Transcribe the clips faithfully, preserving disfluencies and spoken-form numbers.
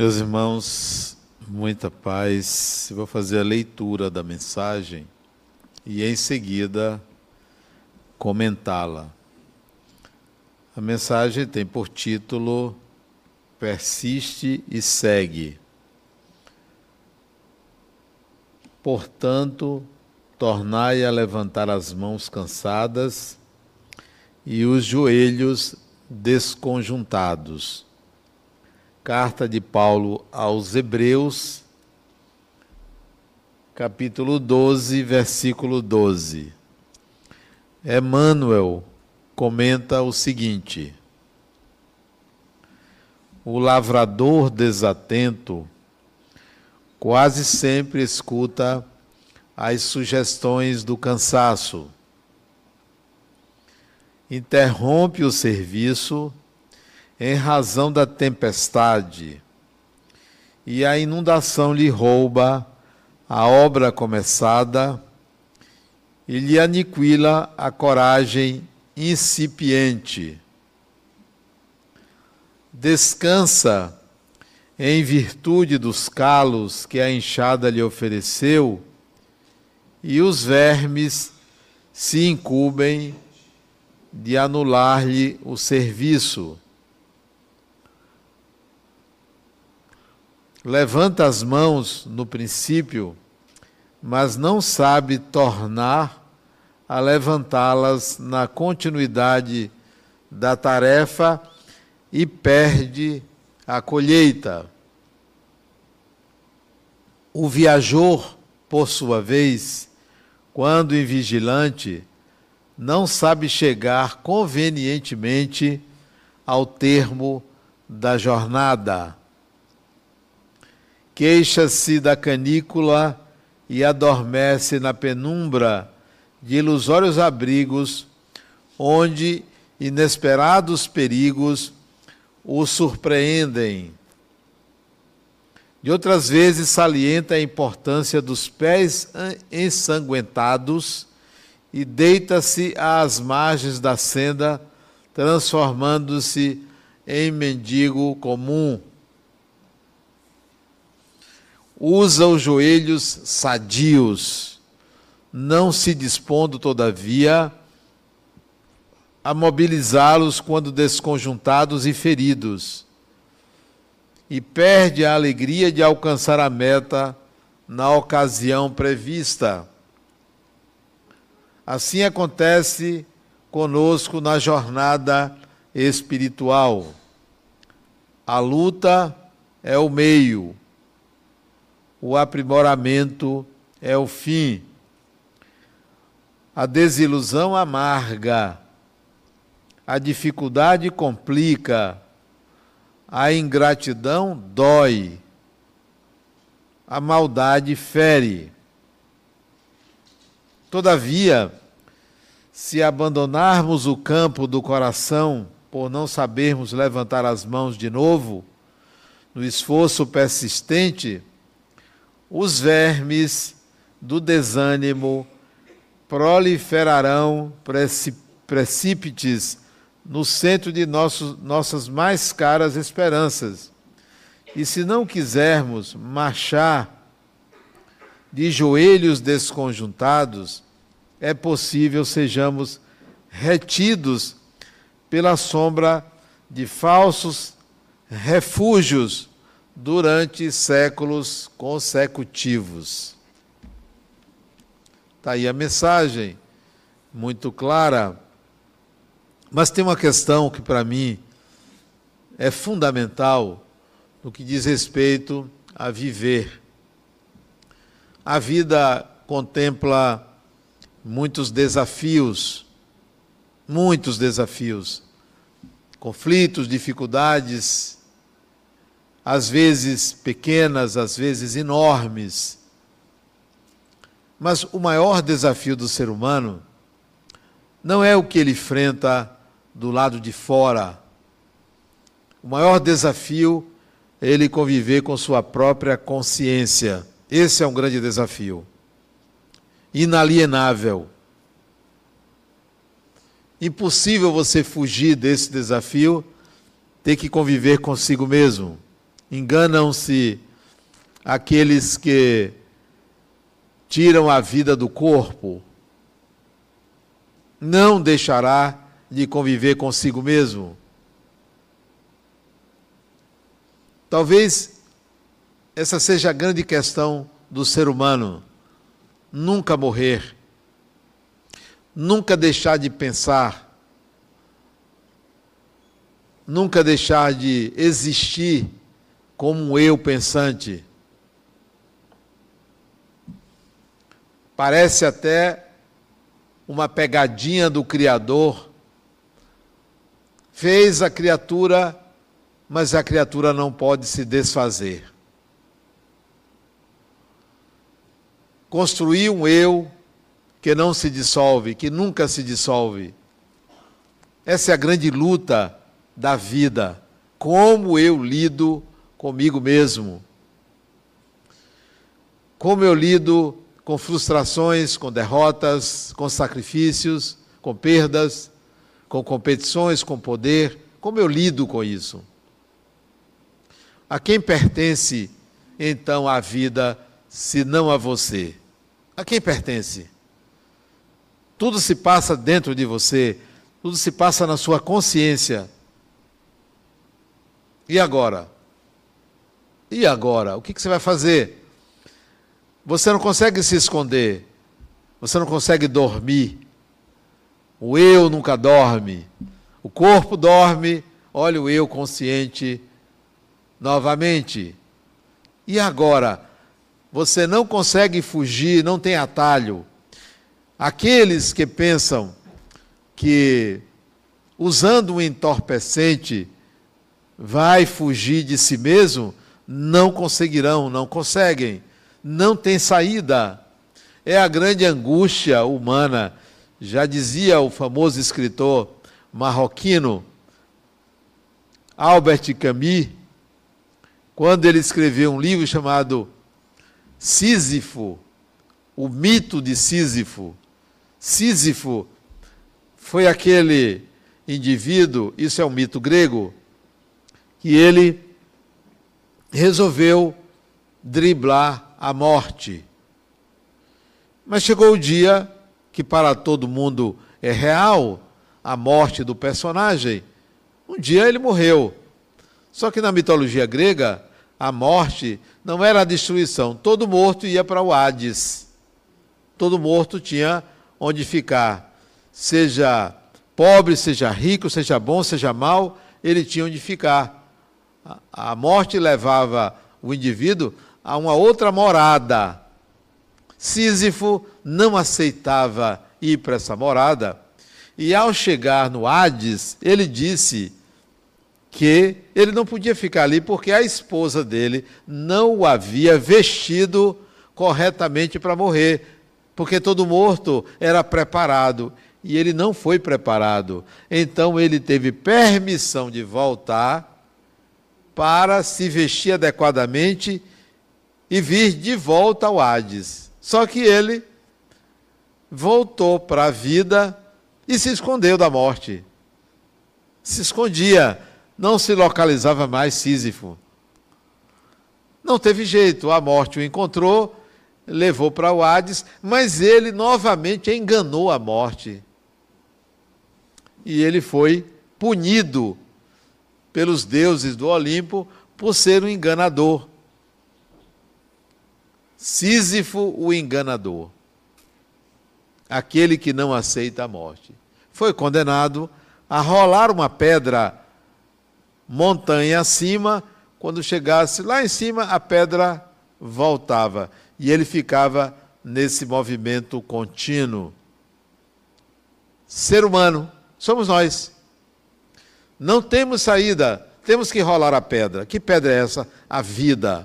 Meus irmãos, muita paz. Eu vou fazer a leitura da mensagem e, em seguida, comentá-la. A mensagem tem por título Persiste e segue. Portanto, tornai a levantar as mãos cansadas e os joelhos desconjuntados. Carta de Paulo aos Hebreus, capítulo doze, versículo doze. Emmanuel comenta o seguinte: o lavrador desatento quase sempre escuta as sugestões do cansaço. Interrompe o serviço em razão da tempestade, e a inundação lhe rouba a obra começada e lhe aniquila a coragem incipiente. Descansa em virtude dos calos que a enxada lhe ofereceu, e os vermes se incumbem de anular-lhe o serviço. Levanta as mãos no princípio, mas não sabe tornar a levantá-las na continuidade da tarefa e perde a colheita. O viajor, por sua vez, quando invigilante, não sabe chegar convenientemente ao termo da jornada. Queixa-se da canícula e adormece na penumbra de ilusórios abrigos, onde inesperados perigos o surpreendem. De outras vezes salienta a importância dos pés ensanguentados e deita-se às margens da senda, transformando-se em mendigo comum. Usa os joelhos sadios, não se dispondo, todavia, a mobilizá-los quando desconjuntados e feridos, e perde a alegria de alcançar a meta na ocasião prevista. Assim acontece conosco na jornada espiritual. A luta é o meio, o aprimoramento é o fim. A desilusão amarga, a dificuldade complica, a ingratidão dói, a maldade fere. Todavia, se abandonarmos o campo do coração por não sabermos levantar as mãos de novo, no esforço persistente, os vermes do desânimo proliferarão precípites no centro de nossos, nossas mais caras esperanças. E se não quisermos marchar de joelhos desconjuntados, é possível sejamos retidos pela sombra de falsos refúgios durante séculos consecutivos. Está aí a mensagem, muito clara. Mas tem uma questão que, para mim, é fundamental no que diz respeito a viver. A vida contempla muitos desafios, muitos desafios, conflitos, dificuldades, às vezes pequenas, às vezes enormes. Mas o maior desafio do ser humano não é o que ele enfrenta do lado de fora. O maior desafio é ele conviver com sua própria consciência. Esse é um grande desafio, inalienável. Impossível você fugir desse desafio, ter que conviver consigo mesmo. Enganam-se aqueles que tiram a vida do corpo. Não deixará de conviver consigo mesmo. Talvez essa seja a grande questão do ser humano. Nunca morrer. Nunca deixar de pensar. Nunca deixar de existir como um eu pensante. Parece até uma pegadinha do Criador. Fez a criatura, mas a criatura não pode se desfazer. Construiu um eu que não se dissolve, que nunca se dissolve. Essa é a grande luta da vida. Como eu lido comigo mesmo. Como eu lido com frustrações, com derrotas, com sacrifícios, com perdas, com competições, com poder. Como eu lido com isso? A quem pertence, então, a vida, se não a você? A quem pertence? Tudo se passa dentro de você, tudo se passa na sua consciência. E agora? E agora? O que você vai fazer? Você não consegue se esconder, você não consegue dormir. O eu nunca dorme. O corpo dorme, olha o eu consciente novamente. E agora? Você não consegue fugir, não tem atalho. Aqueles que pensam que, usando um entorpecente, vai fugir de si mesmo, não conseguirão, não conseguem. Não tem saída. É a grande angústia humana. Já dizia o famoso escritor marroquino Albert Camus, quando ele escreveu um livro chamado Sísifo, o mito de Sísifo. Sísifo foi aquele indivíduo, isso é um mito grego, que ele resolveu driblar a morte. Mas chegou o dia que para todo mundo é real, a morte do personagem. Um dia ele morreu. Só que na mitologia grega, a morte não era a destruição. Todo morto ia para o Hades. Todo morto tinha onde ficar. Seja pobre, seja rico, seja bom, seja mau, ele tinha onde ficar. A morte levava o indivíduo a uma outra morada. Sísifo não aceitava ir para essa morada, e ao chegar no Hades, ele disse que ele não podia ficar ali porque a esposa dele não o havia vestido corretamente para morrer, porque todo morto era preparado, e ele não foi preparado. Então ele teve permissão de voltar para se vestir adequadamente e vir de volta ao Hades. Só que ele voltou para a vida e se escondeu da morte. Se escondia, não se localizava mais Sísifo. Não teve jeito, a morte o encontrou, levou para o Hades, mas ele novamente enganou a morte. E ele foi punido pelos deuses do Olimpo por ser um enganador. Sísifo, o enganador, aquele que não aceita a morte, foi condenado a rolar uma pedra montanha acima. Quando chegasse lá em cima, a pedra voltava e ele ficava nesse movimento contínuo. Ser humano, somos nós. Não temos saída, temos que rolar a pedra. Que pedra é essa? A vida.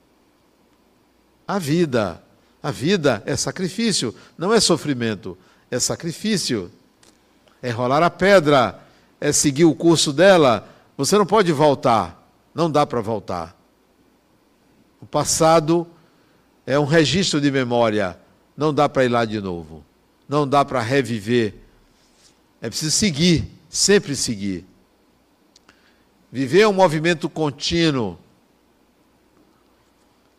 A vida. A vida é sacrifício, não é sofrimento, é sacrifício. É rolar a pedra, é seguir o curso dela. Você não pode voltar, não dá para voltar. O passado é um registro de memória, não dá para ir lá de novo, não dá para reviver. É preciso seguir, sempre seguir. Viver é um movimento contínuo.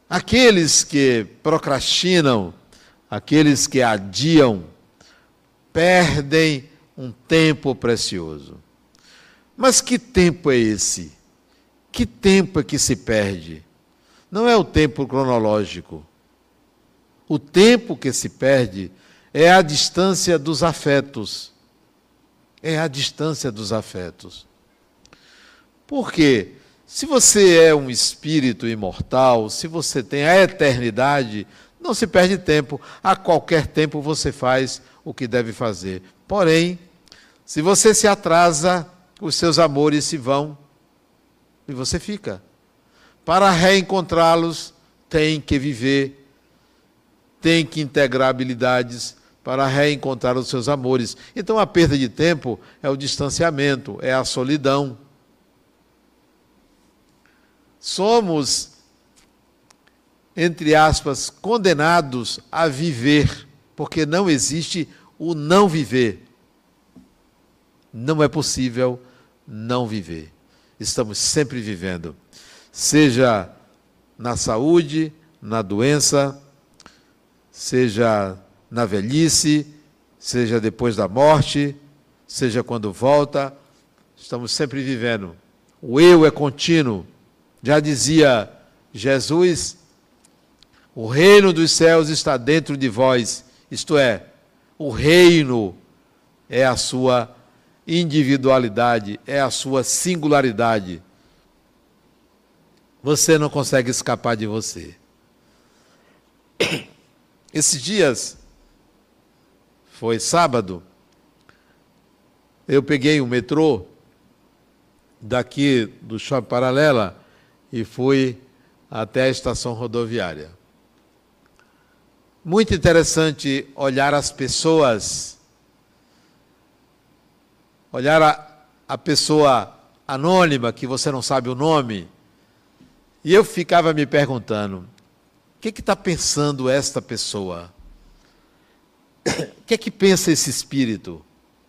Aqueles que procrastinam, aqueles que adiam, perdem um tempo precioso. Mas que tempo é esse? Que tempo é que se perde? Não é o tempo cronológico. O tempo que se perde é a distância dos afetos. É a distância dos afetos. Por quê? Se você é um espírito imortal, se você tem a eternidade, não se perde tempo. A qualquer tempo você faz o que deve fazer. Porém, se você se atrasa, os seus amores se vão e você fica. Para reencontrá-los, tem que viver, tem que integrar habilidades para reencontrar os seus amores. Então a perda de tempo é o distanciamento, é a solidão. Somos, entre aspas, condenados a viver, porque não existe o não viver. Não é possível não viver. Estamos sempre vivendo, seja na saúde, na doença, seja na velhice, seja depois da morte, seja quando volta, estamos sempre vivendo. O eu é contínuo. Já dizia Jesus, o reino dos céus está dentro de vós, isto é, o reino é a sua individualidade, é a sua singularidade. Você não consegue escapar de você. Esses dias, foi sábado, eu peguei um metrô daqui do Shopping Paralela e fui até a estação rodoviária. Muito interessante olhar as pessoas, olhar a, a pessoa anônima, que você não sabe o nome, e eu ficava me perguntando, o que está pensando esta pessoa? O que é que pensa esse espírito?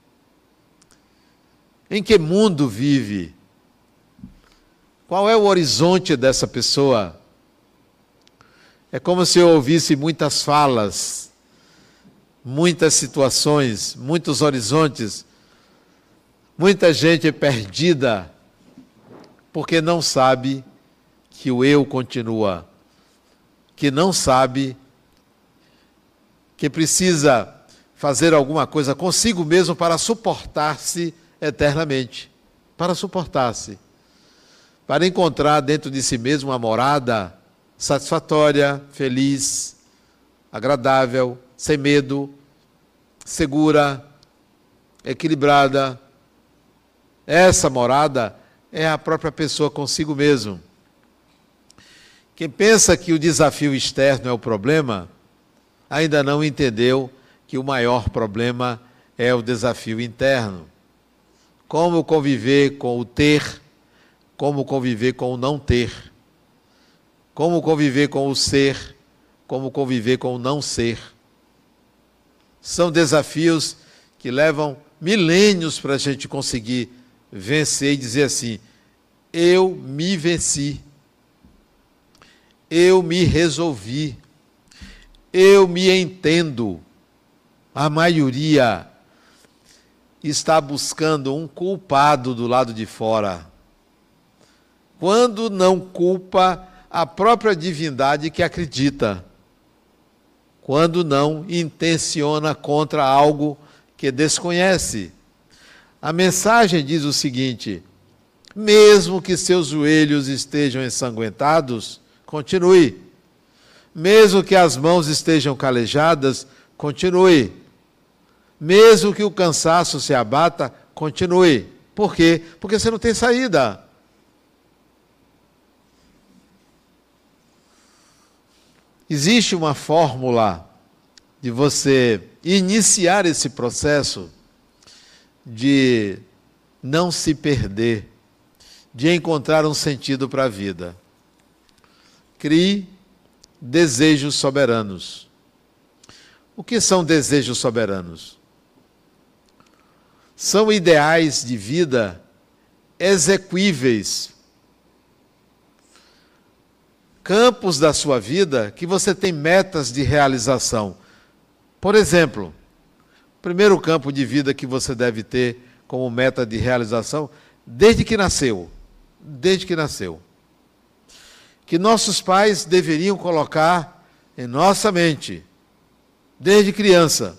Em que mundo vive? Qual é o horizonte dessa pessoa? É como se eu ouvisse muitas falas, muitas situações, muitos horizontes, muita gente perdida, porque não sabe que o eu continua, que não sabe que precisa fazer alguma coisa consigo mesmo para suportar-se eternamente, para suportar-se, para encontrar dentro de si mesmo uma morada satisfatória, feliz, agradável, sem medo, segura, equilibrada. Essa morada é a própria pessoa consigo mesmo. Quem pensa que o desafio externo é o problema, ainda não entendeu que o maior problema é o desafio interno. Como conviver com o ter, como conviver com o não ter. Como conviver com o ser, como conviver com o não ser. São desafios que levam milênios para a gente conseguir vencer e dizer assim, eu me venci, eu me resolvi, eu me entendo. A maioria está buscando um culpado do lado de fora, quando não culpa a própria divindade que acredita, quando não intenciona contra algo que desconhece. A mensagem diz o seguinte, mesmo que seus joelhos estejam ensanguentados, continue. Mesmo que as mãos estejam calejadas, continue. Mesmo que o cansaço se abata, continue. Por quê? Porque você não tem saída. Existe uma fórmula de você iniciar esse processo de não se perder, de encontrar um sentido para a vida. Crie desejos soberanos. O que são desejos soberanos? São ideais de vida exequíveis, campos da sua vida que você tem metas de realização. Por exemplo, o primeiro campo de vida que você deve ter como meta de realização, desde que nasceu, desde que nasceu, que nossos pais deveriam colocar em nossa mente, desde criança: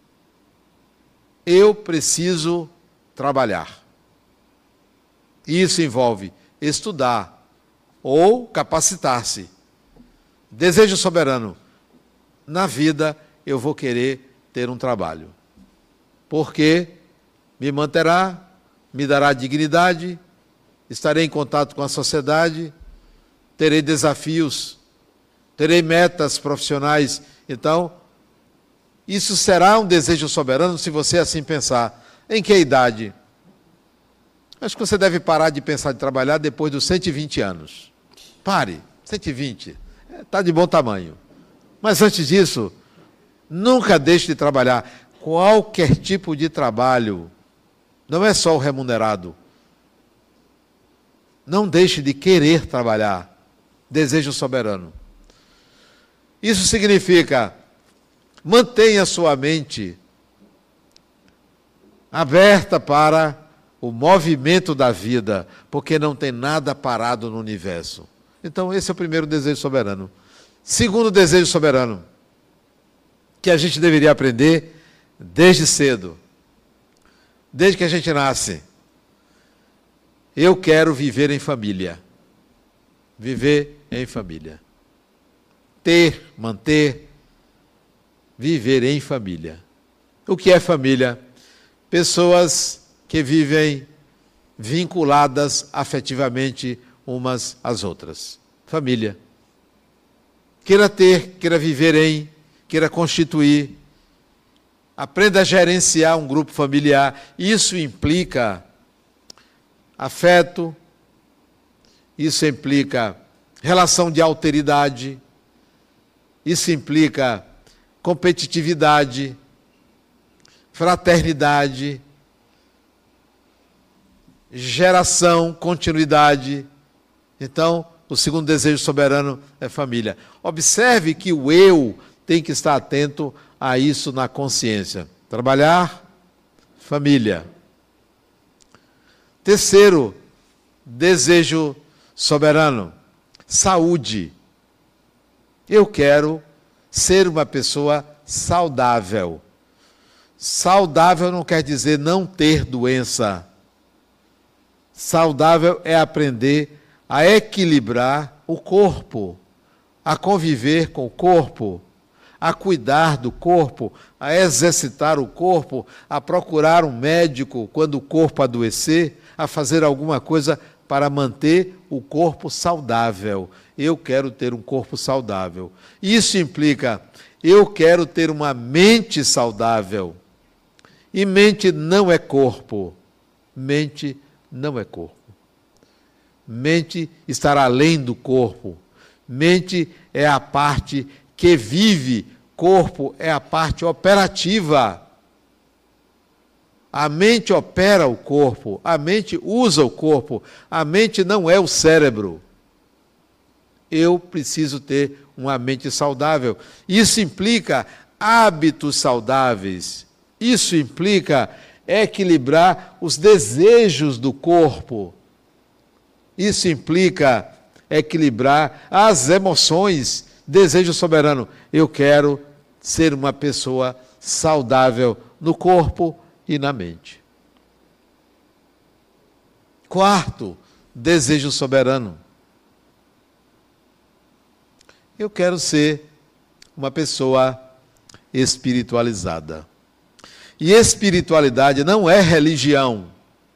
eu preciso trabalhar. Isso envolve estudar ou capacitar-se. Desejo soberano: na vida eu vou querer ter um trabalho, porque me manterá, me dará dignidade, estarei em contato com a sociedade, terei desafios, terei metas profissionais. Então, isso será um desejo soberano se você assim pensar. Em que idade? Acho que você deve parar de pensar de trabalhar depois dos cento e vinte anos. Pare, cento e vinte, está de bom tamanho. Mas antes disso, nunca deixe de trabalhar. Qualquer tipo de trabalho, não é só o remunerado. Não deixe de querer trabalhar. Desejo soberano. Isso significa: mantenha sua mente aberta para o movimento da vida, porque não tem nada parado no universo. Então, esse é o primeiro desejo soberano. Segundo desejo soberano, que a gente deveria aprender desde cedo, desde que a gente nasce: eu quero viver em família. Viver em família. Ter, manter, viver em família. O que é família? Pessoas que vivem vinculadas afetivamente umas às outras. Família. Queira ter, queira viver em, queira constituir. Aprenda a gerenciar um grupo familiar. Isso implica afeto, isso implica relação de alteridade, isso implica competitividade, fraternidade, geração, continuidade. Então, o segundo desejo soberano é família. Observe que o eu tem que estar atento a isso na consciência. Trabalhar, família. Terceiro desejo soberano: saúde. Eu quero ser uma pessoa saudável. Saudável não quer dizer não ter doença. Saudável é aprender a equilibrar o corpo, a conviver com o corpo, a cuidar do corpo, a exercitar o corpo, a procurar um médico quando o corpo adoecer, a fazer alguma coisa para manter o corpo saudável. Eu quero ter um corpo saudável. Isso implica: eu quero ter uma mente saudável. E mente não é corpo. Mente não é corpo. Mente estará além do corpo. Mente é a parte que vive, corpo é a parte operativa. A mente opera o corpo, a mente usa o corpo, a mente não é o cérebro. Eu preciso ter uma mente saudável. Isso implica hábitos saudáveis. Isso implica equilibrar os desejos do corpo. Isso implica equilibrar as emoções. Desejo soberano: eu quero ser uma pessoa saudável no corpo e na mente. Quarto desejo soberano: eu quero ser uma pessoa espiritualizada. E espiritualidade não é religião.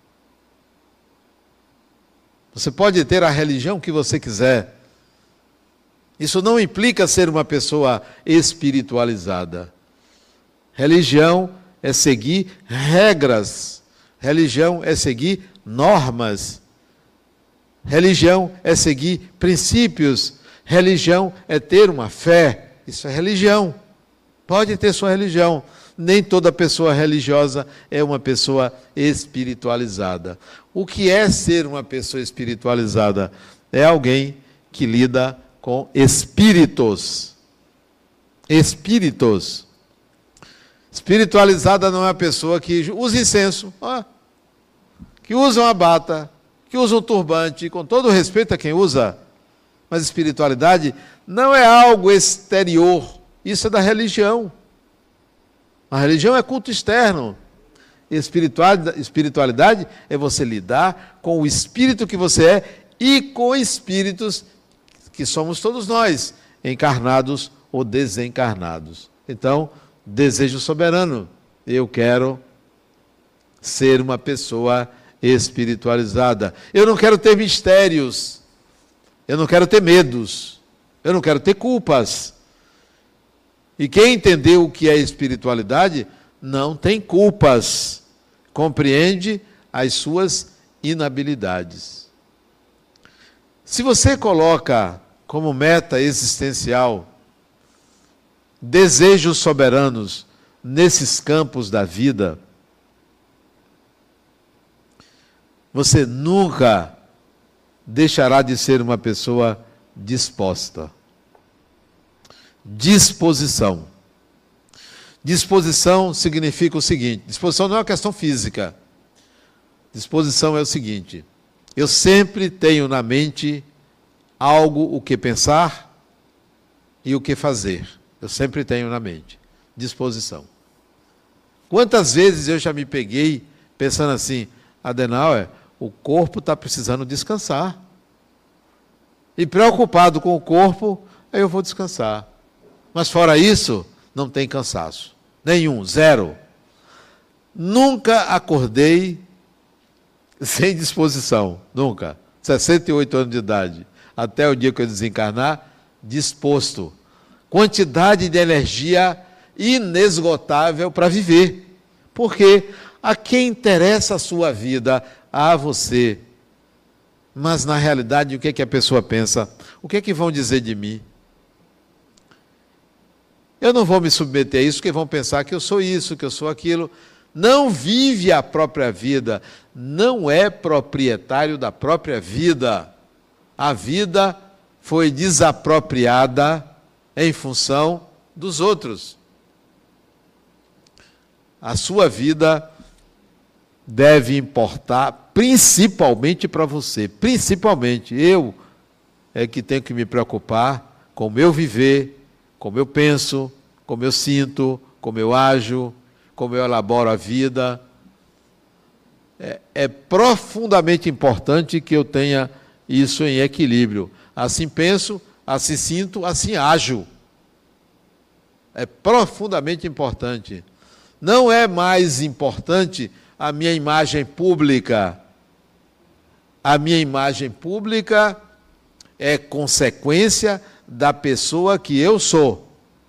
Você pode ter a religião que você quiser. Isso não implica ser uma pessoa espiritualizada. Religião é seguir regras. Religião é seguir normas. Religião é seguir princípios. Religião é ter uma fé. Isso é religião. Pode ter sua religião. Nem toda pessoa religiosa é uma pessoa espiritualizada. O que é ser uma pessoa espiritualizada? É alguém que lida com espíritos. Espíritos. Espiritualizada não é a pessoa que usa incenso, ó, que usa uma bata, que usa um turbante, com todo respeito a quem usa, mas espiritualidade não é algo exterior, isso é da religião. A religião é culto externo. Espiritualidade, espiritualidade é você lidar com o espírito que você é e com espíritos que somos todos nós, encarnados ou desencarnados. Então, desejo soberano. Eu quero ser uma pessoa espiritualizada. Eu não quero ter mistérios. Eu não quero ter medos. Eu não quero ter culpas. E quem entendeu o que é espiritualidade não tem culpas. Compreende as suas inabilidades. Se você coloca como meta existencial desejos soberanos nesses campos da vida, você nunca deixará de ser uma pessoa disposta. Disposição. Disposição significa o seguinte: disposição não é uma questão física. Disposição é o seguinte: eu sempre tenho na mente algo o que pensar e o que fazer. Eu sempre tenho na mente. Disposição. Quantas vezes eu já me peguei pensando assim: Adenauer, o corpo está precisando descansar. E preocupado com o corpo, aí eu vou descansar. Mas fora isso, não tem cansaço. Nenhum, zero. Nunca acordei sem disposição. Nunca. sessenta e oito anos de idade. Até o dia que eu desencarnar, disposto. Quantidade de energia inesgotável para viver. Porque a quem interessa a sua vida? A você. Mas na realidade, o que é que a pessoa pensa? O que é que vão dizer de mim? Eu não vou me submeter a isso, porque vão pensar que eu sou isso, que eu sou aquilo. Não vive a própria vida, não é proprietário da própria vida. A vida foi desapropriada em função dos outros. A sua vida deve importar principalmente para você. Principalmente, eu é que tenho que me preocupar com o meu viver, como eu penso, como eu sinto, como eu ajo, como eu elaboro a vida. É, é profundamente importante que eu tenha isso em equilíbrio. Assim penso, assim sinto, assim ajo. É profundamente importante. Não é mais importante a minha imagem pública. A minha imagem pública é consequência da pessoa que eu sou.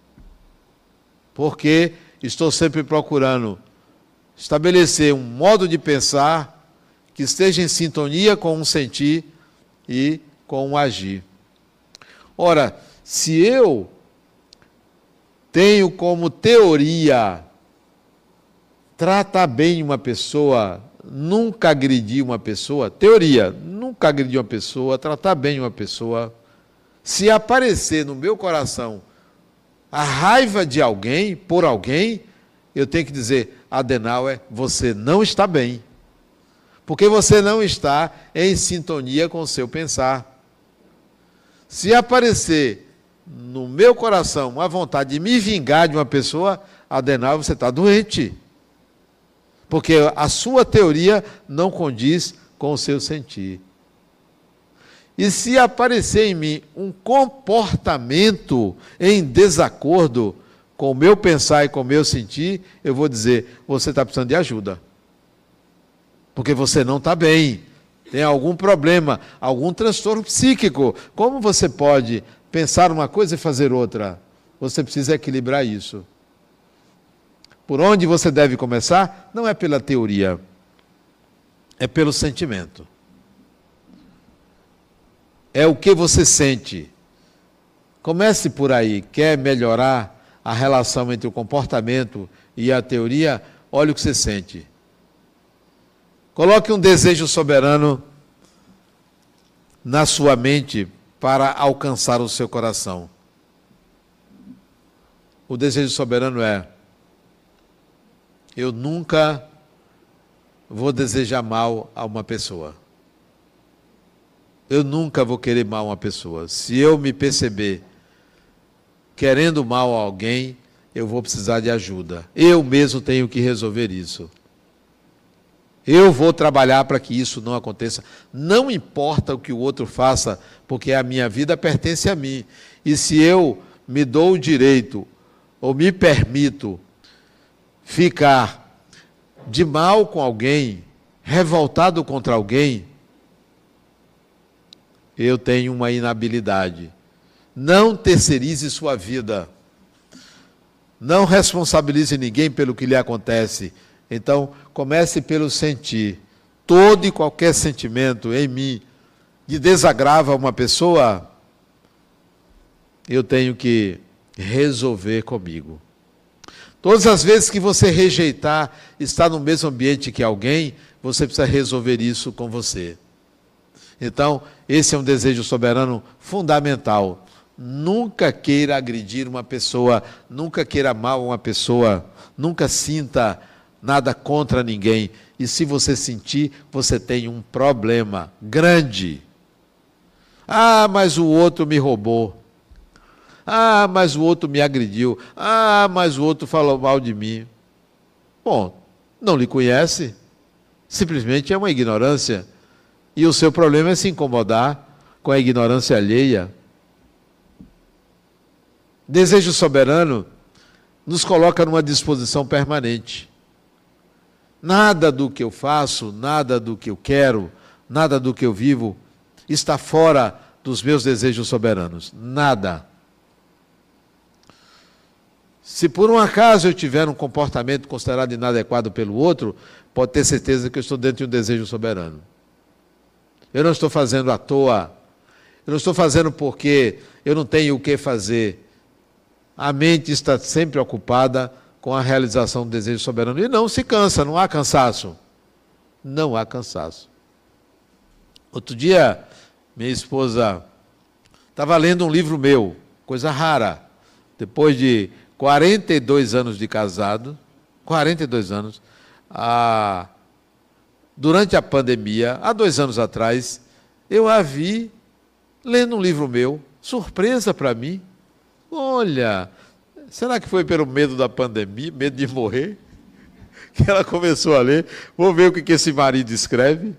Porque estou sempre procurando estabelecer um modo de pensar que esteja em sintonia com um sentir e com um agir. Ora, se eu tenho como teoria tratar bem uma pessoa, nunca agredir uma pessoa, teoria, nunca agredir uma pessoa, tratar bem uma pessoa, se aparecer no meu coração a raiva de alguém, por alguém, eu tenho que dizer: Adenauer, você não está bem. Porque você não está em sintonia com o seu pensar. Se aparecer no meu coração a vontade de me vingar de uma pessoa, Adenauer, você está doente. Porque a sua teoria não condiz com o seu sentir. E se aparecer em mim um comportamento em desacordo com o meu pensar e com o meu sentir, eu vou dizer: você está precisando de ajuda. Porque você não está bem. Tem algum problema, algum transtorno psíquico. Como você pode pensar uma coisa e fazer outra? Você precisa equilibrar isso. Por onde você deve começar? Não é pela teoria, é pelo sentimento. É o que você sente. Comece por aí. Quer melhorar a relação entre o comportamento e a teoria? Olha o que você sente. Coloque um desejo soberano na sua mente para alcançar o seu coração. O desejo soberano é: eu nunca vou desejar mal a uma pessoa. Eu nunca vou querer mal a uma pessoa. Se eu me perceber querendo mal a alguém, eu vou precisar de ajuda. Eu mesmo tenho que resolver isso. Eu vou trabalhar para que isso não aconteça. Não importa o que o outro faça, porque a minha vida pertence a mim. E se eu me dou o direito, ou me permito ficar de mal com alguém, revoltado contra alguém, eu tenho uma inabilidade. Não terceirize sua vida. Não responsabilize ninguém pelo que lhe acontece. Então, comece pelo sentir. Todo e qualquer sentimento em mim de desagrava uma pessoa, eu tenho que resolver comigo. Todas as vezes que você rejeitar, estar no mesmo ambiente que alguém, você precisa resolver isso com você. Então, esse é um desejo soberano fundamental. Nunca queira agredir uma pessoa, nunca queira mal uma pessoa, nunca sinta nada contra ninguém. E se você sentir, você tem um problema grande. Ah, mas o outro me roubou. Ah, mas o outro me agrediu. Ah, mas o outro falou mal de mim. Bom, não lhe conhece. Simplesmente é uma ignorância. E o seu problema é se incomodar com a ignorância alheia. Desejo soberano nos coloca numa disposição permanente. Nada do que eu faço, nada do que eu quero, nada do que eu vivo está fora dos meus desejos soberanos. Nada. Se por um acaso eu tiver um comportamento considerado inadequado pelo outro, pode ter certeza que eu estou dentro de um desejo soberano. Eu não estou fazendo à toa. Eu não estou fazendo porque eu não tenho o que fazer. A mente está sempre ocupada com a realização do desejo soberano. E não se cansa, não há cansaço. Não há cansaço. Outro dia, minha esposa estava lendo um livro meu, coisa rara. Depois de quarenta e dois anos de casado, quarenta e dois anos, a... durante a pandemia, há dois anos atrás, eu a vi lendo um livro meu, surpresa para mim. Olha, será que foi pelo medo da pandemia, medo de morrer, que ela começou a ler? Vou ver o que esse marido escreve.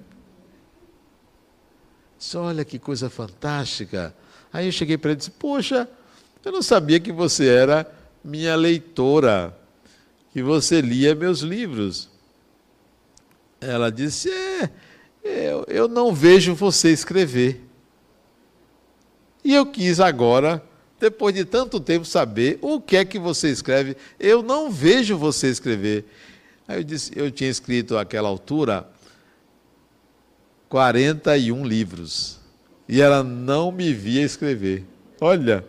Disse, olha que coisa fantástica. Aí eu cheguei para ele e disse, poxa, eu não sabia que você era minha leitora, que você lia meus livros. Ela disse, é, eu, eu não vejo você escrever. E eu quis agora, depois de tanto tempo, saber o que é que você escreve. Eu não vejo você escrever. Aí eu disse, eu tinha escrito àquela altura quarenta e um livros. E ela não me via escrever. Olha,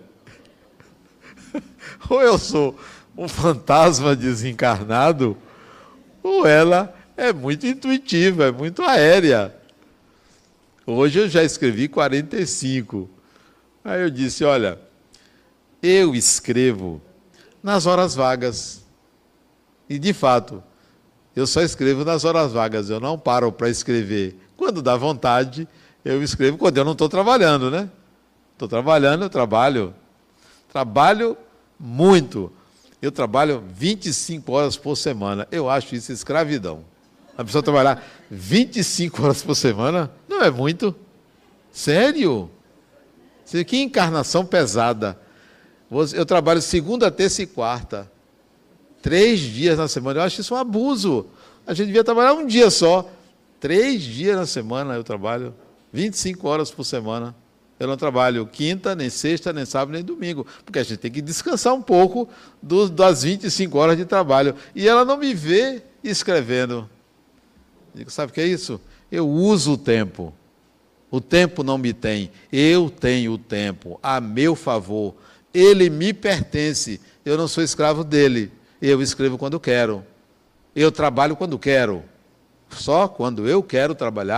ou eu sou um fantasma desencarnado, ou ela é muito intuitiva, é muito aérea. Hoje eu já escrevi quarenta e cinco. Aí eu disse, olha, eu escrevo nas horas vagas. E, de fato, eu só escrevo nas horas vagas, eu não paro para escrever. Quando dá vontade, eu escrevo quando eu não estou trabalhando, né? Estou trabalhando, eu trabalho. Trabalho muito. Eu trabalho vinte e cinco horas por semana. Eu acho isso escravidão. A pessoa trabalhar vinte e cinco horas por semana não é muito. Sério? Que encarnação pesada. Eu trabalho segunda, terça e quarta. Três dias na semana. Eu acho isso um abuso. A gente devia trabalhar um dia só. Três dias na semana eu trabalho. vinte e cinco horas por semana. Eu não trabalho quinta, nem sexta, nem sábado, nem domingo. Porque a gente tem que descansar um pouco do, das vinte e cinco horas de trabalho. E ela não me vê escrevendo. Digo, sabe o que é isso? Eu uso o tempo. O tempo não me tem. Eu tenho o tempo a meu favor. Ele me pertence. Eu não sou escravo dele. Eu escrevo quando quero. Eu trabalho quando quero. Só quando eu quero trabalhar,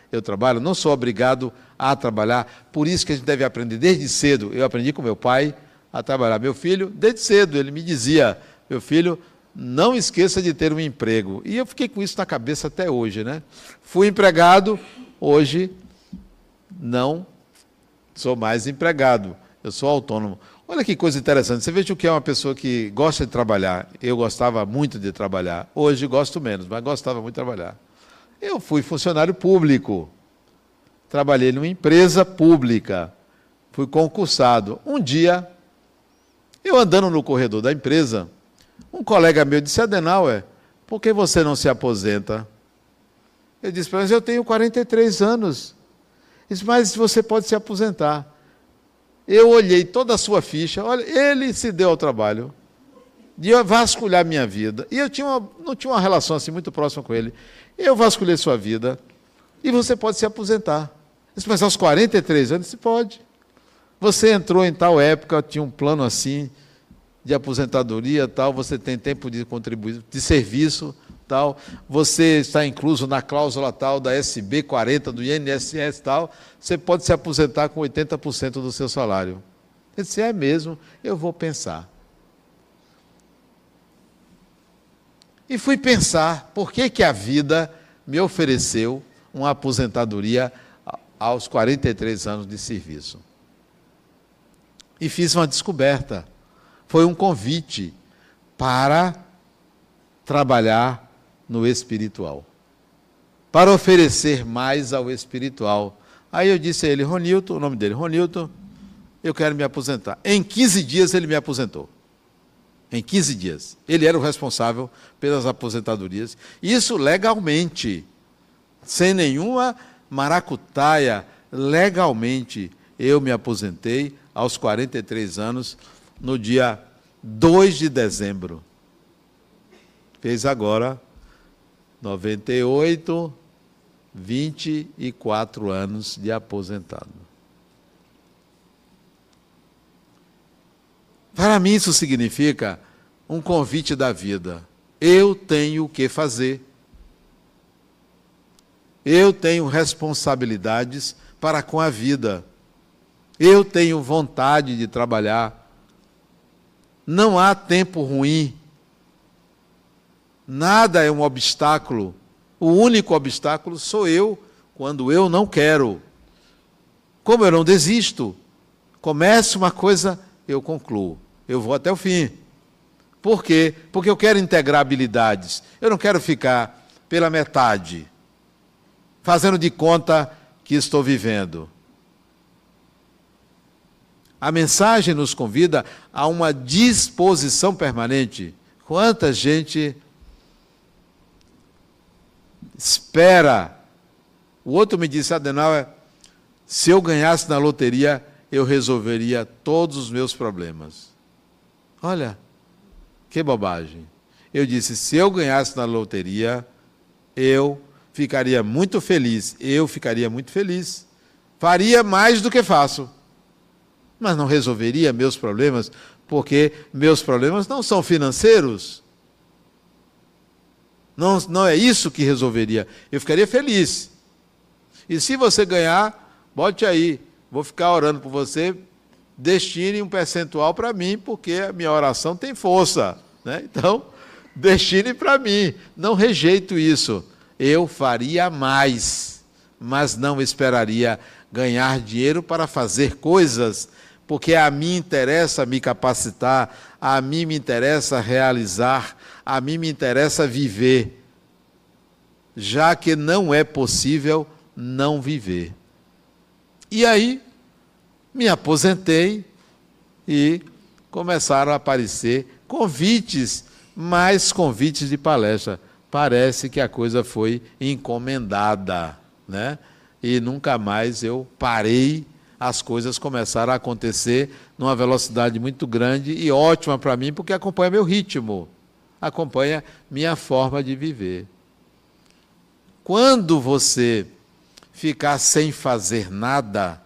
eu trabalho, não sou obrigado a trabalhar. Por isso que a gente deve aprender desde cedo. Eu aprendi com meu pai a trabalhar. Meu filho, desde cedo, ele me dizia, meu filho, não esqueça de ter um emprego. E eu fiquei com isso na cabeça até hoje, né? Fui empregado, hoje não sou mais empregado, eu sou autônomo. Olha que coisa interessante, você veja o que é uma pessoa que gosta de trabalhar. Eu gostava muito de trabalhar, hoje gosto menos, mas gostava muito de trabalhar. Eu fui funcionário público, trabalhei numa empresa pública, fui concursado. Um dia, eu andando no corredor da empresa, um colega meu disse, Adenauer, por que você não se aposenta? Eu disse para ele, eu tenho quarenta e três anos. Ele disse, mas você pode se aposentar. Eu olhei toda a sua ficha, olha, ele se deu ao trabalho de vasculhar minha vida. E eu tinha uma, não tinha uma relação assim muito próxima com ele. Eu vasculhei sua vida e você pode se aposentar. Eu disse, mas aos quarenta e três anos, você pode. Você entrou em tal época, tinha um plano assim, de aposentadoria, tal, você tem tempo de contribuir, de serviço, tal, você está incluso na cláusula tal da S B quarenta, do I N S S, tal, você pode se aposentar com oitenta por cento do seu salário. Eu disse, é mesmo, eu vou pensar. E fui pensar, por que que a vida me ofereceu uma aposentadoria aos quarenta e três anos de serviço? E fiz uma descoberta. Foi um convite para trabalhar no espiritual, para oferecer mais ao espiritual. Aí eu disse a ele, Ronilton, o nome dele, Ronilton, eu quero me aposentar. Em quinze dias ele me aposentou. Em quinze dias. Ele era o responsável pelas aposentadorias. Isso legalmente, sem nenhuma maracutaia, legalmente eu me aposentei aos quarenta e três anos, no dia dois de dezembro. Fez agora noventa e oito, vinte e quatro anos de aposentado. Para mim isso significa um convite da vida. Eu tenho o que fazer. Eu tenho responsabilidades para com a vida. Eu tenho vontade de trabalhar. Não há tempo ruim. Nada é um obstáculo. O único obstáculo sou eu, quando eu não quero. Como eu não desisto, começo uma coisa, eu concluo. Eu vou até o fim. Por quê? Porque eu quero integrar habilidades. Eu não quero ficar pela metade, fazendo de conta que estou vivendo. A mensagem nos convida a uma disposição permanente. Quanta gente espera. O outro me disse, Adenauer, se eu ganhasse na loteria, eu resolveria todos os meus problemas. Olha, que bobagem. Eu disse, se eu ganhasse na loteria, eu ficaria muito feliz. Eu ficaria muito feliz. Faria mais do que faço. Mas não resolveria meus problemas, porque meus problemas não são financeiros. Não, não é isso que resolveria. Eu ficaria feliz. E se você ganhar, bote aí. Vou ficar orando por você, destine um percentual para mim, porque a minha oração tem força, né? Então, destine para mim. Não rejeito isso. Eu faria mais, mas não esperaria ganhar dinheiro para fazer coisas, porque a mim interessa me capacitar, a mim me interessa realizar, a mim me interessa viver, já que não é possível não viver. E aí, me aposentei e começaram a aparecer convites, mais convites de palestra. Parece que a coisa foi encomendada, né? E nunca mais eu parei. As coisas começaram a acontecer numa velocidade muito grande e ótima para mim, porque acompanha meu ritmo, acompanha minha forma de viver. Quando você ficar sem fazer nada,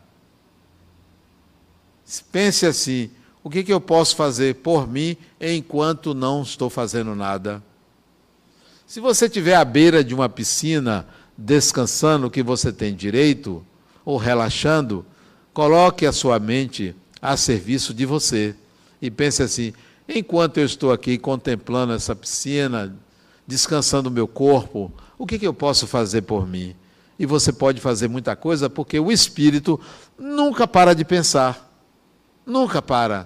pense assim, o que, que eu posso fazer por mim enquanto não estou fazendo nada? Se você estiver à beira de uma piscina, descansando, que você tem direito, ou relaxando, coloque a sua mente a serviço de você. E pense assim: enquanto eu estou aqui contemplando essa piscina, descansando o meu corpo, o que, que eu posso fazer por mim? E você pode fazer muita coisa, porque o espírito nunca para de pensar. Nunca para.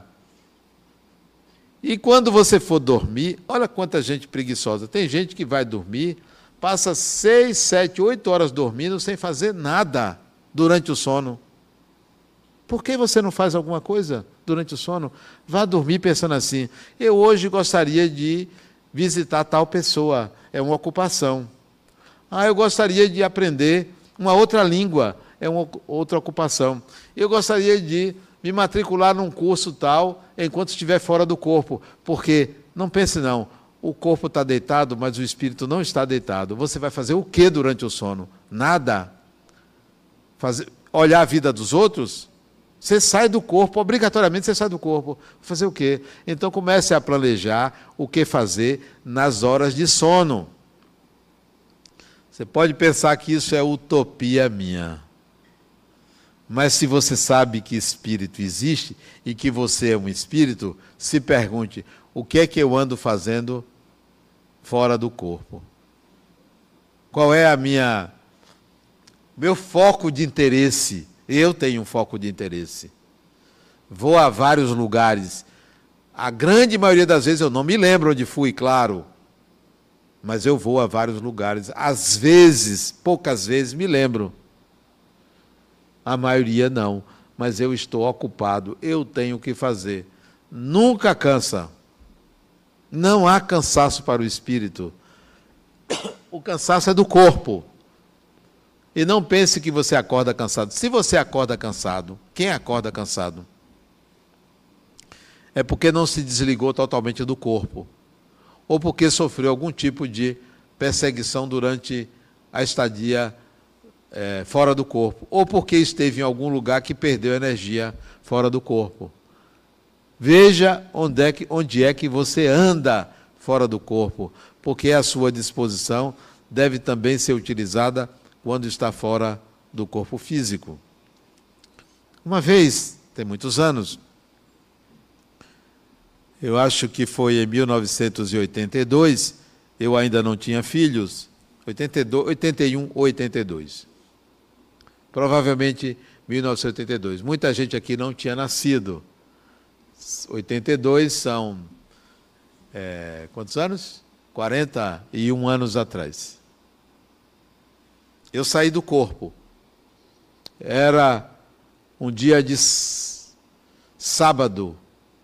E quando você for dormir, olha quanta gente preguiçosa. Tem gente que vai dormir, passa seis, sete, oito horas dormindo sem fazer nada durante o sono. Por que você não faz alguma coisa durante o sono? Vá dormir pensando assim: eu hoje gostaria de visitar tal pessoa, é uma ocupação. Ah, eu gostaria de aprender uma outra língua, é uma outra ocupação. Eu gostaria de me matricular num curso tal, enquanto estiver fora do corpo. Porque, não pense não, o corpo está deitado, mas o espírito não está deitado. Você vai fazer o que durante o sono? Nada. Fazer, olhar a vida dos outros? Você sai do corpo, obrigatoriamente você sai do corpo. Fazer o quê? Então comece a planejar o que fazer nas horas de sono. Você pode pensar que isso é utopia minha. Mas se você sabe que espírito existe e que você é um espírito, se pergunte: o que é que eu ando fazendo fora do corpo? Qual é a minha meu foco de interesse? Eu tenho um foco de interesse. Vou a vários lugares. A grande maioria das vezes eu não me lembro onde fui, claro. Mas eu vou a vários lugares. Às vezes, poucas vezes, me lembro. A maioria não. Mas eu estou ocupado. Eu tenho o que fazer. Nunca cansa. Não há cansaço para o espírito. O cansaço é do corpo. E não pense que você acorda cansado. Se você acorda cansado, quem acorda cansado? É porque não se desligou totalmente do corpo. Ou porque sofreu algum tipo de perseguição durante a estadia é, fora do corpo. Ou porque esteve em algum lugar que perdeu energia fora do corpo. Veja onde é que, onde é que você anda fora do corpo. Porque a sua disposição deve também ser utilizada quando está fora do corpo físico. Uma vez, tem muitos anos, eu acho que foi em mil novecentos e oitenta e dois, eu ainda não tinha filhos, oitenta e dois, oitenta e um ou oitenta e dois. Provavelmente mil novecentos e oitenta e dois. Muita gente aqui não tinha nascido. oitenta e dois são, é, quantos anos? quarenta e um anos atrás. Eu saí do corpo. Era um dia de sábado,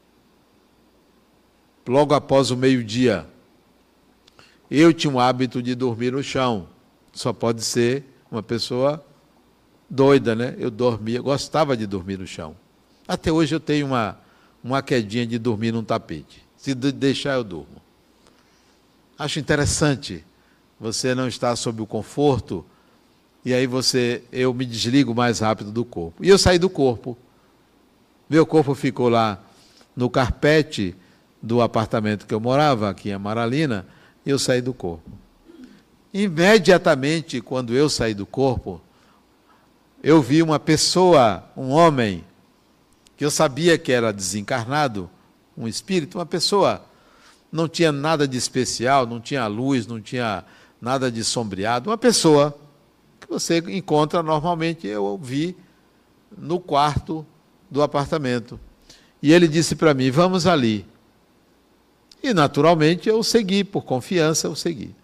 logo após o meio-dia. Eu tinha o hábito de dormir no chão. Só pode ser uma pessoa doida, né? Eu dormia, gostava de dormir no chão. Até hoje eu tenho uma, uma quedinha de dormir num tapete. Se deixar, eu durmo. Acho interessante você não estar sob o conforto. E aí você, eu me desligo mais rápido do corpo. E eu saí do corpo. Meu corpo ficou lá no carpete do apartamento que eu morava, aqui em Amaralina, e eu saí do corpo. Imediatamente, quando eu saí do corpo, eu vi uma pessoa, um homem, que eu sabia que era desencarnado, um espírito, uma pessoa, não tinha nada de especial, não tinha luz, não tinha nada de sombreado, uma pessoa que você encontra normalmente, eu vi no quarto do apartamento. E ele disse para mim: vamos ali. E naturalmente eu segui, por confiança eu segui.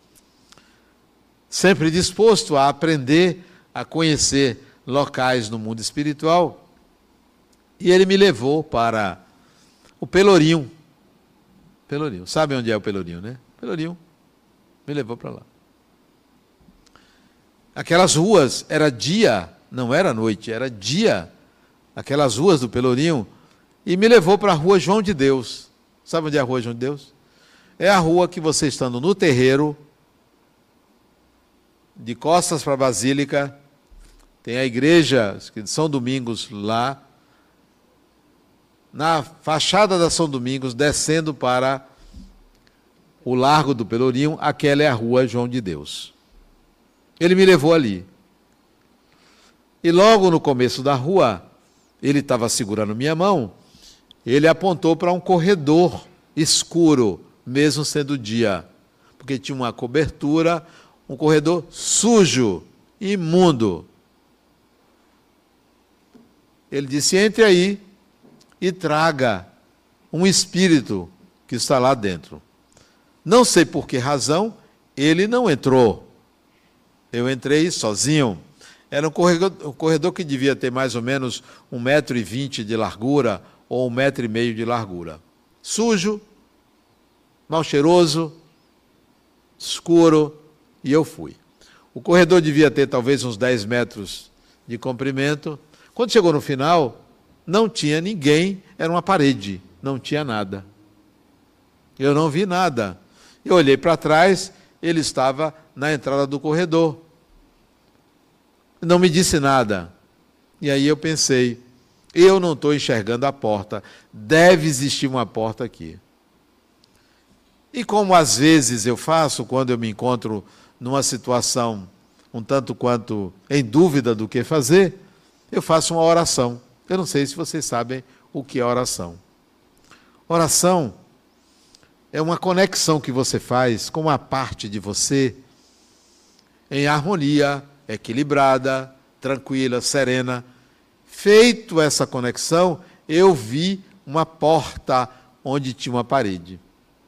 Sempre disposto a aprender, a conhecer locais no mundo espiritual. E ele me levou para o Pelourinho. Pelourinho. Sabe onde é o Pelourinho, né? Pelourinho. Me levou para lá. Aquelas ruas, era dia, não era noite, era dia, aquelas ruas do Pelourinho, e me levou para a rua João de Deus. Sabe onde é a rua João de Deus? É a rua que você estando no terreiro, de costas para a Basílica, tem a igreja de São Domingos lá, na fachada da São Domingos, descendo para o Largo do Pelourinho, aquela é a rua João de Deus. Ele me levou ali. E logo no começo da rua, ele estava segurando minha mão, ele apontou para um corredor escuro, mesmo sendo dia, porque tinha uma cobertura, um corredor sujo, imundo. Ele disse: entre aí e traga um espírito que está lá dentro. Não sei por que razão, ele não entrou. Eu entrei sozinho. Era um corredor, um corredor que devia ter mais ou menos um metro e vinte de largura ou um metro e meio de largura. Sujo, mal cheiroso, escuro, e eu fui. O corredor devia ter talvez uns dez metros de comprimento. Quando chegou no final, não tinha ninguém, era uma parede, não tinha nada. Eu não vi nada. Eu olhei para trás, ele estava na entrada do corredor. Não me disse nada. E aí eu pensei, eu não estou enxergando a porta, deve existir uma porta aqui. E como às vezes eu faço, quando eu me encontro numa situação um tanto quanto em dúvida do que fazer, eu faço uma oração. Eu não sei se vocês sabem o que é oração. Oração é uma conexão que você faz com uma parte de você em harmonia, equilibrada, tranquila, serena. Feito essa conexão, eu vi uma porta onde tinha uma parede.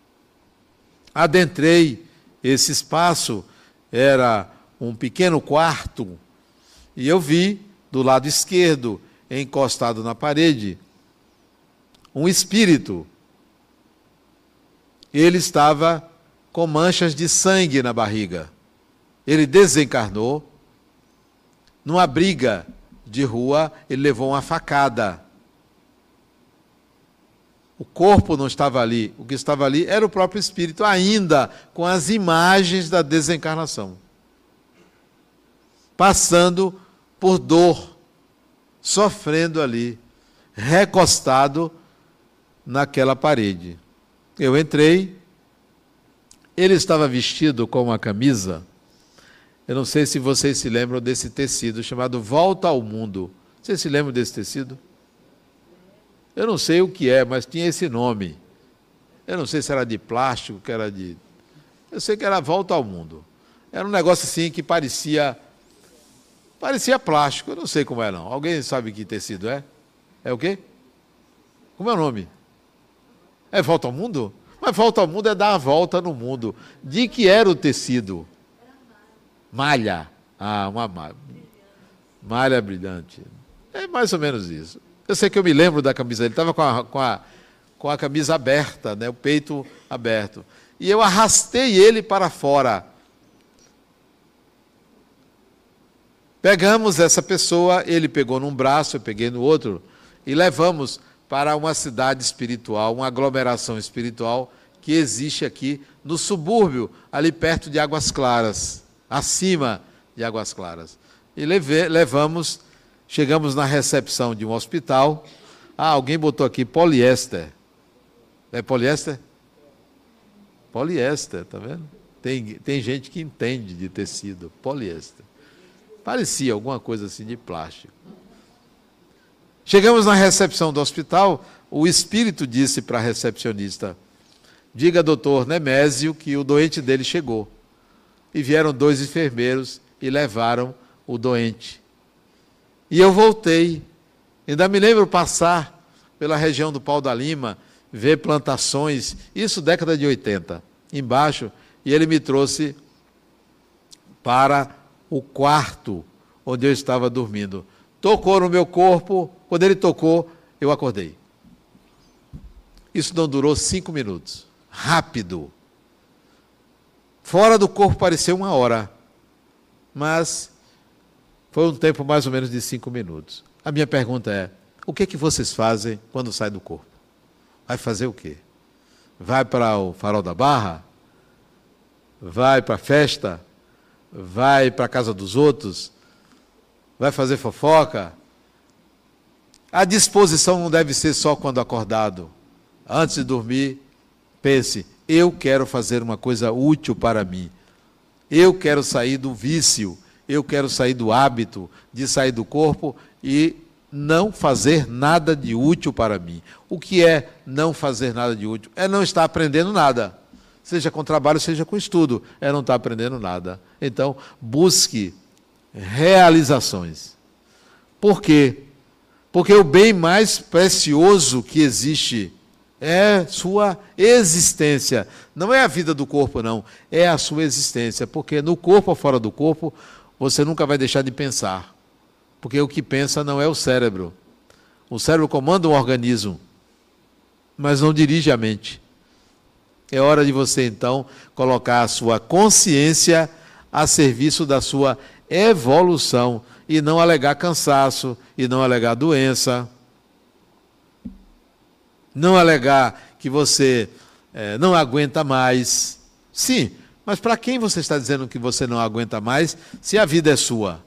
Adentrei esse espaço, era um pequeno quarto, e eu vi do lado esquerdo, encostado na parede, um espírito. Ele estava com manchas de sangue na barriga. Ele desencarnou. Numa briga de rua, ele levou uma facada. O corpo não estava ali. O que estava ali era o próprio espírito, ainda com as imagens da desencarnação. Passando por dor, sofrendo ali, recostado naquela parede. Eu entrei, ele estava vestido com uma camisa. Eu não sei se vocês se lembram desse tecido chamado Volta ao Mundo. Vocês se lembram desse tecido? Eu não sei o que é, mas tinha esse nome. Eu não sei se era de plástico, que era de... Eu sei que era Volta ao Mundo. Era um negócio assim que parecia... Parecia plástico, eu não sei como é não. Alguém sabe que tecido é? É o quê? Como é o nome? É Volta ao Mundo? Mas Volta ao Mundo é dar a volta no mundo. De que era o tecido? Malha. Ah, uma malha. Malha brilhante. É mais ou menos isso. Eu sei que eu me lembro da camisa. Ele estava com a, com, a, com a camisa aberta, né? O peito aberto. E eu arrastei ele para fora. Pegamos essa pessoa, ele pegou num braço, eu peguei no outro, e levamos para uma cidade espiritual, uma aglomeração espiritual que existe aqui no subúrbio, ali perto de Águas Claras, acima de Águas Claras. E leve, levamos, chegamos na recepção de um hospital. Ah, alguém botou aqui poliéster. É poliéster? Poliéster, tá vendo? Tem, tem gente que entende de tecido, poliéster. Parecia alguma coisa assim de plástico. Chegamos na recepção do hospital, o espírito disse para a recepcionista: diga, doutor Nemésio, que o doente dele chegou. E vieram dois enfermeiros e levaram o doente. E eu voltei. Ainda me lembro passar pela região do Pau da Lima, ver plantações, isso década de oitenta, embaixo, e ele me trouxe para o quarto onde eu estava dormindo. Tocou no meu corpo, quando ele tocou, eu acordei. Isso não durou cinco minutos. Rápido. Fora do corpo pareceu uma hora, mas foi um tempo mais ou menos de cinco minutos. A minha pergunta é, o que é que vocês fazem quando sai do corpo? Vai fazer o quê? Vai para o Farol da Barra? Vai para a festa? Vai para a casa dos outros? Vai fazer fofoca? A disposição não deve ser só quando acordado. Antes de dormir, pense, eu quero fazer uma coisa útil para mim. Eu quero sair do vício, eu quero sair do hábito de sair do corpo e não fazer nada de útil para mim. O que é não fazer nada de útil? É não estar aprendendo nada. Seja com trabalho, seja com estudo. É não estar aprendendo nada. Então, busque realizações. Por quê? Porque o bem mais precioso que existe é sua existência. Não é a vida do corpo, não. É a sua existência. Porque no corpo ou fora do corpo, você nunca vai deixar de pensar. Porque o que pensa não é o cérebro. O cérebro comanda um organismo, mas não dirige a mente. É hora de você, então, colocar a sua consciência a serviço da sua evolução e não alegar cansaço, e não alegar doença, não alegar que você é, não aguenta mais. Sim, mas para quem você está dizendo que você não aguenta mais, se a vida é sua?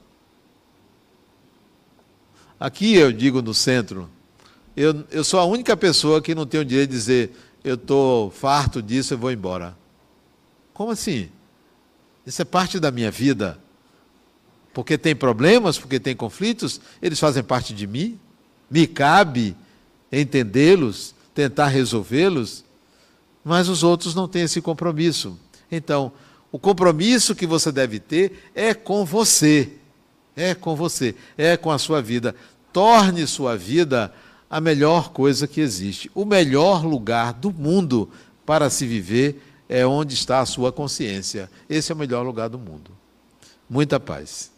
Aqui eu digo no centro, eu, eu sou a única pessoa que não tem o direito de dizer eu estou farto disso, eu vou embora. Como assim? Isso é parte da minha vida. Porque tem problemas, porque tem conflitos, eles fazem parte de mim. Me cabe entendê-los, tentar resolvê-los, mas os outros não têm esse compromisso. Então, o compromisso que você deve ter é com você. É com você, é com a sua vida. Torne sua vida a melhor coisa que existe. O melhor lugar do mundo para se viver é onde está a sua consciência. Esse é o melhor lugar do mundo. Muita paz.